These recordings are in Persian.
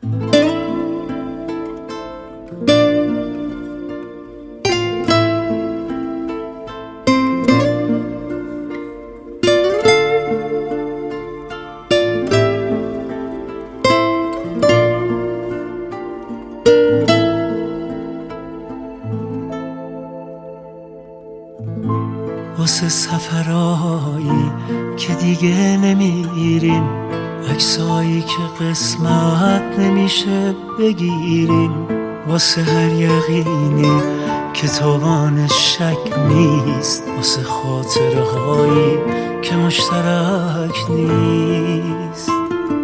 واسه سفرهایی که دیگه نمیریم، عکسایی که قسمت نمیشه بگیریم، واسه هر یقینی که توانش شک نیست، واسه خاطره هایی که مشترک نیست،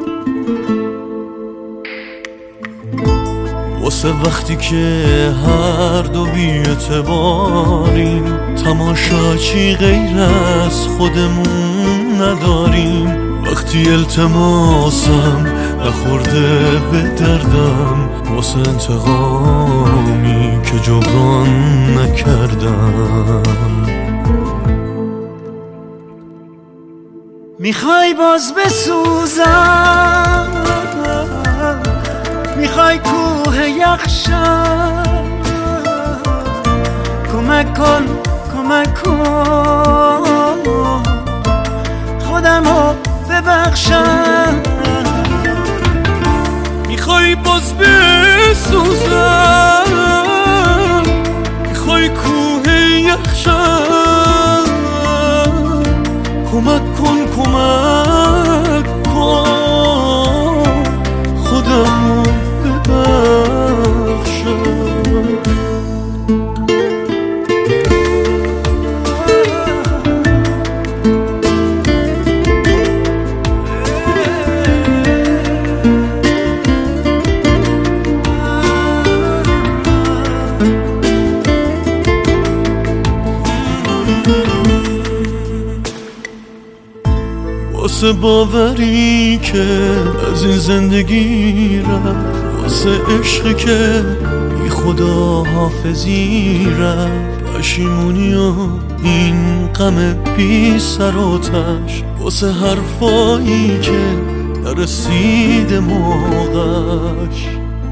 واسه وقتی که هر دو بی‌اعتباریم، تماشاچی غیر از خودمون نداریم، وقتی التماسم نخورده به دردم، واسه انتقامی که جبران نکردم. میخوای باز بسوزم، میخوای کوه یخشم، کمک کن کمک کن خودمو ببخشم. میخوای باز بسوزم، میخوای کوه یخشم، کمک کن کمک کن خودمو ببخشم. واسه باوری که از این زندگی رفت، واسه عشقی که بی خدا حافظی رفت، پشیمونی و این غم بی سر و تش، واسه حرفایی که نرسید موقعش،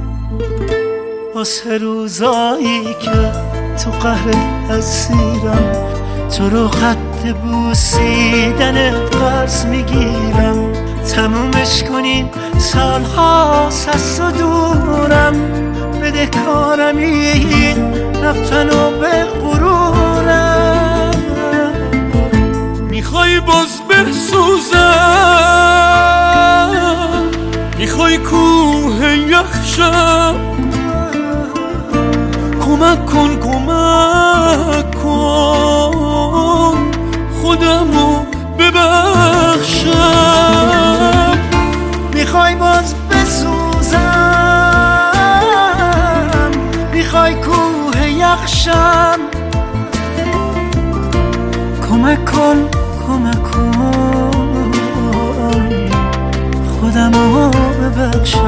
واسه روزایی که تو قهر اسیرم، تو رو خط بوسیدن قرض میگیرم، تمومش کنین سالهاست از تو دورم، بده کارم این رفتن و به غرورم. میخوای باز بسوزم، میخوای کوه یخشم، کمک کن کمک کن خودمو ببخشم. میخوای باز بسوزم، میخوای کوه یخشم، کمک کن کمک کن خودمو ببخشم.